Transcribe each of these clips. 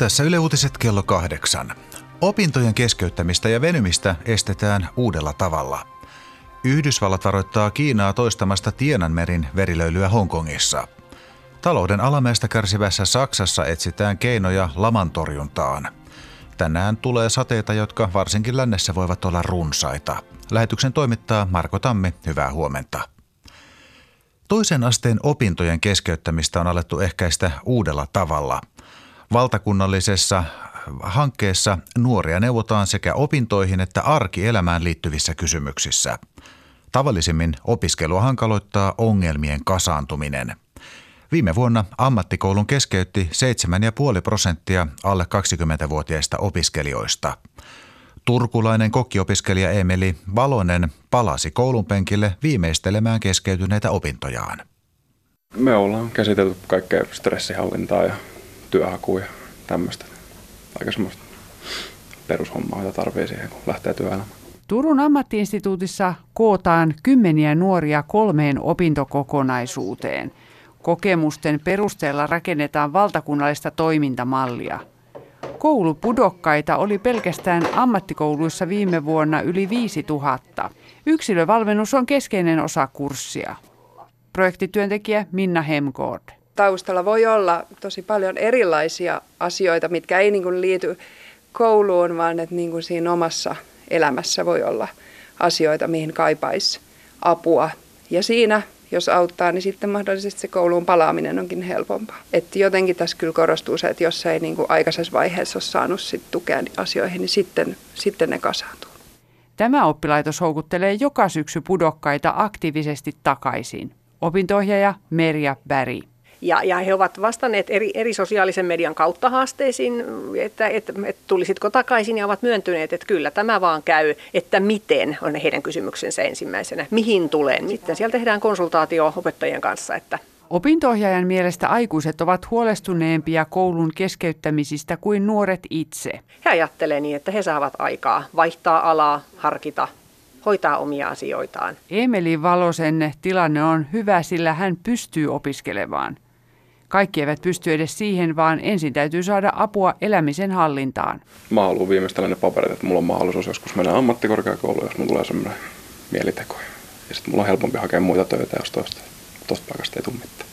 Tässä Yle Uutiset kello 8. Opintojen keskeyttämistä ja venymistä estetään uudella tavalla. Yhdysvallat varoittaa Kiinaa toistamasta Tiananmenin verilöylyä Hongkongissa. Talouden alamäestä kärsivässä Saksassa etsitään keinoja laman torjuntaan. Tänään tulee sateita, jotka varsinkin lännessä voivat olla runsaita. Lähetyksen toimittaa Marko Tammi, hyvää huomenta. Toisen asteen opintojen keskeyttämistä on alettu ehkäistä uudella tavalla. Valtakunnallisessa hankkeessa nuoria neuvotaan sekä opintoihin että arkielämään liittyvissä kysymyksissä. Tavallisimmin opiskelua hankaloittaa ongelmien kasaantuminen. Viime vuonna ammattikoulun keskeytti 7,5% alle 20-vuotiaista opiskelijoista. Turkulainen kokkiopiskelija Eemeli Valonen palasi koulun penkille viimeistelemään keskeytyneitä opintojaan. Me ollaan käsitelty kaikkea stressihallintaa ja työhakua ja tämmöistä. Aika semmoista perushommaa, jota tarvitsee siihen, kun lähtee työelämään. Turun ammattiinstituutissa kootaan kymmeniä nuoria 3 opintokokonaisuuteen. Kokemusten perusteella rakennetaan valtakunnallista toimintamallia. Koulupudokkaita oli pelkästään ammattikouluissa viime vuonna yli 5000. Yksilövalmennus on keskeinen osa kurssia. Projektityöntekijä Minna Hemgård. Taustalla voi olla tosi paljon erilaisia asioita, mitkä ei liity kouluun, vaan että siinä omassa elämässä voi olla asioita, mihin kaipaisi apua. Ja siinä, jos auttaa, niin sitten mahdollisesti se kouluun palaaminen onkin helpompaa. Että jotenkin tässä kyllä korostuu se, että jos ei aikaisessa vaiheessa ole saanut tukea asioihin, niin sitten ne kasaantuu. Tämä oppilaitos houkuttelee joka syksy pudokkaita aktiivisesti takaisin. Opinto-ohjaaja Merja Berg. Ja he ovat vastanneet eri sosiaalisen median kautta haasteisiin, että tulisitko takaisin, ja ovat myöntyneet, että kyllä tämä vaan käy, että miten on heidän kysymyksensä ensimmäisenä, mihin tulen. Sitten siellä tehdään konsultaatio opettajien kanssa. Opinto-ohjaajan mielestä aikuiset ovat huolestuneempia koulun keskeyttämisistä kuin nuoret itse. He ajattelee niin, että he saavat aikaa vaihtaa alaa, harkita, hoitaa omia asioitaan. Eemeli Valosen tilanne on hyvä, sillä hän pystyy opiskelemaan. Kaikki eivät pysty edes siihen, vaan ensin täytyy saada apua elämisen hallintaan. Mä haluan viimeistellä ne paperit, että mulla on mahdollisuus joskus mennä ammattikorkeakouluun, jos mulla tulee semmoinen mieliteko. Ja sitten mulla on helpompi hakea muita töitä, jos tuosta paikasta ei tule mitään.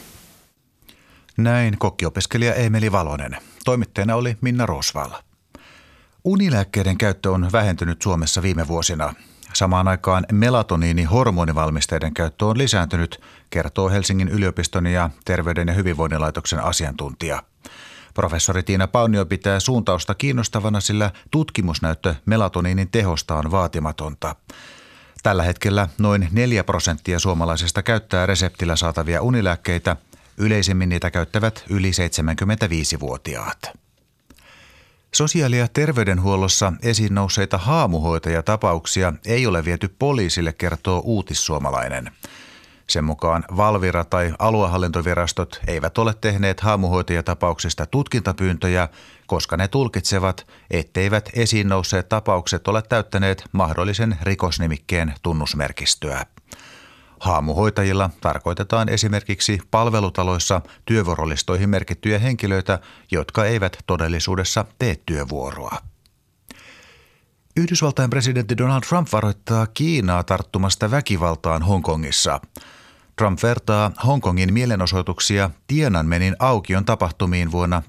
Näin kokkiopiskelija Eemeli Valonen. Toimittajana oli Minna Rosval. Unilääkkeiden käyttö on vähentynyt Suomessa viime vuosina. Samaan aikaan melatoniini-hormonivalmisteiden käyttö on lisääntynyt, kertoo Helsingin yliopiston ja Terveyden ja hyvinvoinnin laitoksen asiantuntija. Professori Tiina Paunio pitää suuntausta kiinnostavana, sillä tutkimusnäyttö melatoniinin tehosta on vaatimatonta. Tällä hetkellä noin 4% suomalaisista käyttää reseptillä saatavia unilääkkeitä. Yleisimmin niitä käyttävät yli 75-vuotiaat. Sosiaali- ja terveydenhuollossa esiin nousseita haamuhoitajatapauksia ei ole viety poliisille, kertoo Uutissuomalainen. Sen mukaan Valvira tai aluehallintovirastot eivät ole tehneet haamuhoitajatapauksista tutkintapyyntöjä, koska ne tulkitsevat, etteivät esiin nousseet tapaukset ole täyttäneet mahdollisen rikosnimikkeen tunnusmerkistöä. Haamuhoitajilla tarkoitetaan esimerkiksi palvelutaloissa työvuorolistoihin merkittyjä henkilöitä, jotka eivät todellisuudessa tee työvuoroa. Yhdysvaltain presidentti Donald Trump varoittaa Kiinaa tarttumasta väkivaltaan Hongkongissa. Trump vertaa Hongkongin mielenosoituksia Tiananmenin aukion tapahtumiin vuonna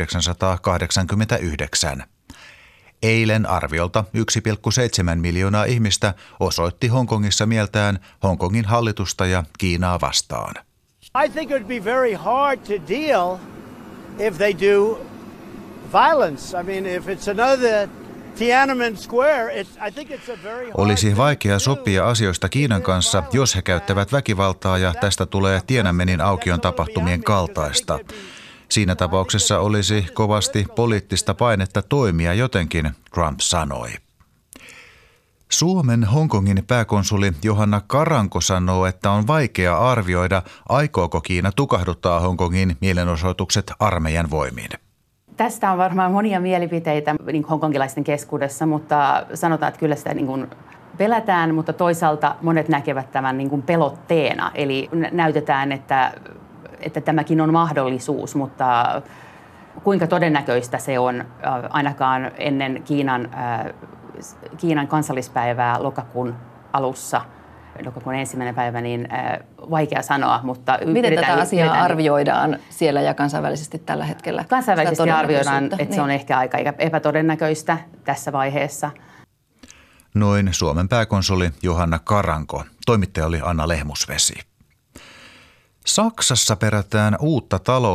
1989. Eilen arviolta 1,7 miljoonaa ihmistä osoitti Hongkongissa mieltään Hongkongin hallitusta ja Kiinaa vastaan. I think it would be very hard to deal if they do violence. I mean, if it's another Tiananmen Square, I think it's a very hard. Olisi vaikea sopia asioista Kiinan kanssa, jos he käyttävät väkivaltaa ja tästä tulee Tiananmenin aukion tapahtumien kaltaista. Siinä tapauksessa olisi kovasti poliittista painetta toimia jotenkin, Trump sanoi. Suomen Hongkongin pääkonsuli Johanna Karanko sanoo, että on vaikea arvioida, aikooko Kiina tukahduttaa Hongkongin mielenosoitukset armeijan voimin. Tästä on varmaan monia mielipiteitä hongkongilaisten keskuudessa, mutta sanotaan, että kyllä sitä pelätään, mutta toisaalta monet näkevät tämän pelotteena. Eli näytetään, että tämäkin on mahdollisuus, mutta kuinka todennäköistä se on ainakaan ennen Kiinan kansallispäivää lokakuun alussa, lokakuun 1. päivä, niin vaikea sanoa, mutta miten tätä asiaa arvioidaan siellä ja kansainvälisesti tällä hetkellä? Kansainvälisesti arvioidaan, että se on ehkä aika epätodennäköistä tässä vaiheessa. Noin Suomen pääkonsuli Johanna Karanko. Toimittaja oli Anna Lehmusvesi. Saksassa perätään uutta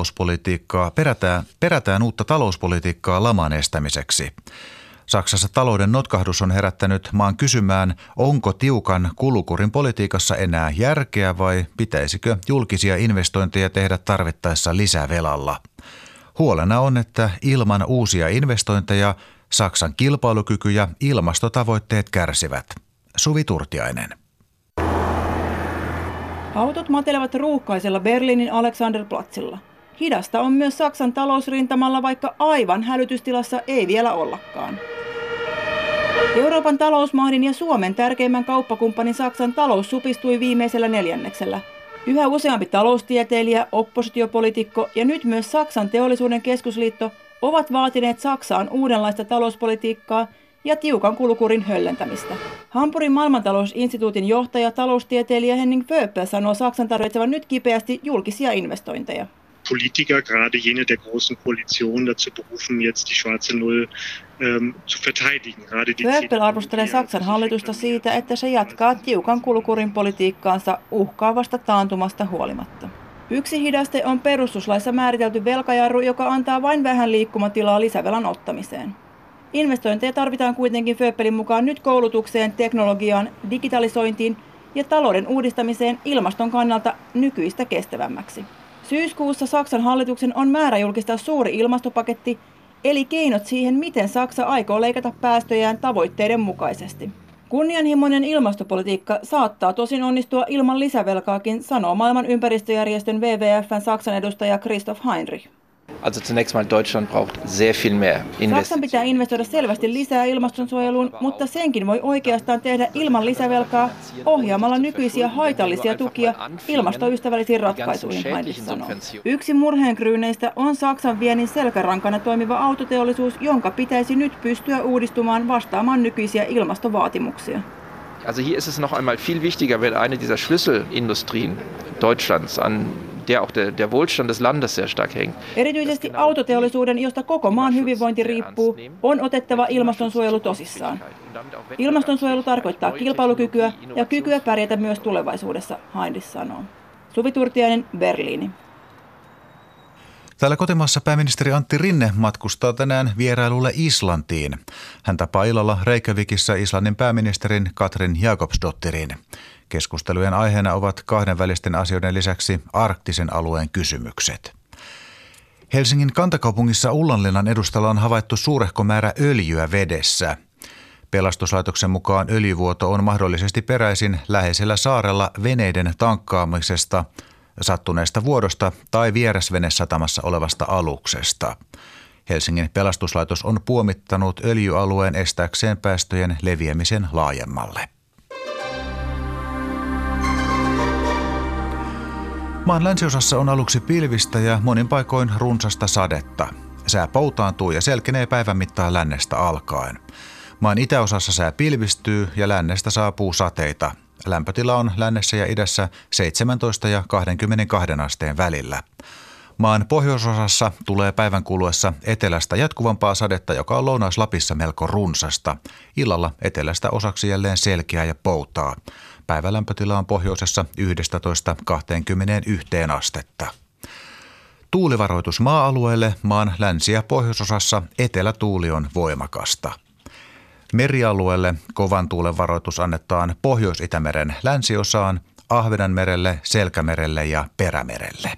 talouspolitiikkaa laman estämiseksi. Saksassa talouden notkahdus on herättänyt maan kysymään, onko tiukan kulukurin politiikassa enää järkeä vai pitäisikö julkisia investointeja tehdä tarvittaessa lisävelalla. Huolena on, että ilman uusia investointeja Saksan kilpailukyky ja ilmastotavoitteet kärsivät. Suvi Turtiainen. Autot matelevat ruuhkaisella Berliinin Alexanderplatzilla. Hidasta on myös Saksan talousrintamalla, vaikka aivan hälytystilassa ei vielä ollakaan. Euroopan talousmahdin ja Suomen tärkeimmän kauppakumppanin Saksan talous supistui viimeisellä neljänneksellä. Yhä useampi taloustieteilijä, oppositiopoliitikko ja nyt myös Saksan teollisuuden keskusliitto ovat vaatineet Saksaan uudenlaista talouspolitiikkaa ja tiukan kulukurin höllentämistä. Hampurin maailmantalousinstituutin johtaja taloustieteilijä Henning Wöpel sanoo Saksan tarvitsevan nyt kipeästi julkisia investointeja. Politiker, gerade jene der großen Koalition, dazu berufen, jetzt die schwarze Null zu verteidigen. Wöpel arvostelee Saksan hallitusta siitä, että se jatkaa tiukan kulukurin politiikkaansa uhkaavasta taantumasta huolimatta. Yksi hidaste on perustuslaissa määritelty velkajarru, joka antaa vain vähän liikkumatilaa lisävelan ottamiseen. Investointeja tarvitaan kuitenkin Wöpelin mukaan nyt koulutukseen, teknologiaan, digitalisointiin ja talouden uudistamiseen ilmaston kannalta nykyistä kestävämmäksi. Syyskuussa Saksan hallituksen on määrä julkistaa suuri ilmastopaketti, eli keinot siihen, miten Saksa aikoo leikata päästöjään tavoitteiden mukaisesti. Kunnianhimoinen ilmastopolitiikka saattaa tosin onnistua ilman lisävelkaakin, sanoo maailman ympäristöjärjestön WWF:n Saksan edustaja Christoph Heinrich. Also zunächst mal Deutschland braucht sehr viel mehr Saksan pitää investoida selvästi lisää ilmastonsuojeluun, mutta senkin voi oikeastaan tehdä ilman lisävelkaa ohjaamalla nykyisiä haitallisia tukia ilmastoystävällisiin ratkaisuihin, Heinrich sanoo. Yksi murheenkryyneistä on Saksan viennin selkärankana toimiva autoteollisuus, jonka pitäisi nyt pystyä uudistumaan vastaamaan nykyisiä ilmastovaatimuksia. Also hier ist es noch einmal viel wichtiger, wenn eine dieser Schlüsselindustrien Deutschlands an der auch der Wohlstand des Landes sehr stark hängt. Erityisesti autoteollisuuden, josta koko maan hyvinvointi riippuu, on otettava ilmastonsuojelu tosissaan. Ilmastonsuojelu tarkoittaa kilpailukykyä ja kykyä pärjätä myös tulevaisuudessa, Heinrich sanoo. Suvi Turtiainen, Berliini. Täällä kotimaassa pääministeri Antti Rinne matkustaa tänään vierailulle Islantiin. Hän tapaa illalla Reykjavikissa Islannin pääministerin Katrin Jakobsdottirin. Keskustelujen aiheena ovat kahdenvälisten asioiden lisäksi arktisen alueen kysymykset. Helsingin kantakaupungissa Ullanlinnan edustalla on havaittu suurehko määrä öljyä vedessä. Pelastuslaitoksen mukaan öljyvuoto on mahdollisesti peräisin läheisellä saarella veneiden tankkaamisesta, sattuneesta vuodosta tai vierasvenesatamassa olevasta aluksesta. Helsingin pelastuslaitos on puomittanut öljyalueen estääkseen päästöjen leviämisen laajemmalle. Maan länsiosassa on aluksi pilvistä ja monin paikoin runsasta sadetta. Sää poutaantuu ja selkenee päivän mittaan lännestä alkaen. Maan itäosassa sää pilvistyy ja lännestä saapuu sateita. Lämpötila on lännessä ja idässä 17 ja 22 asteen välillä. Maan pohjoisosassa tulee päivän kuluessa etelästä jatkuvampaa sadetta, joka on Lounais-Lapissa melko runsasta. Illalla etelästä osaksi jälleen selkeää ja poutaa. Päivälämpötila on pohjoisessa 11-21 astetta. Tuulivaroitus maa-alueelle maan länsi- ja pohjoisosassa etelätuuli on voimakasta. Merialueelle kovan tuulen varoitus annetaan Pohjois-Itämeren länsiosaan, Ahvenanmerelle, Selkämerelle ja Perämerelle.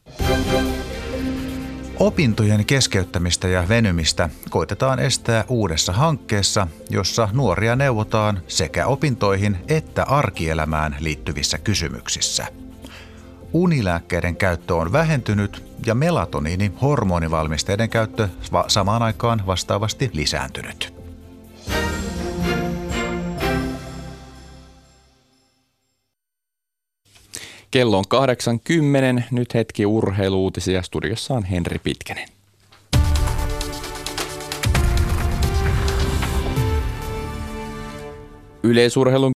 Opintojen keskeyttämistä ja venymistä koitetaan estää uudessa hankkeessa, jossa nuoria neuvotaan sekä opintoihin että arkielämään liittyvissä kysymyksissä. Unilääkkeiden käyttö on vähentynyt ja melatoniini-hormonivalmisteiden käyttö samaan aikaan vastaavasti lisääntynyt. Kello on 8:10, nyt hetki urheiluutisia. Studiossa on Henri Pitkänen. Yleisurheilun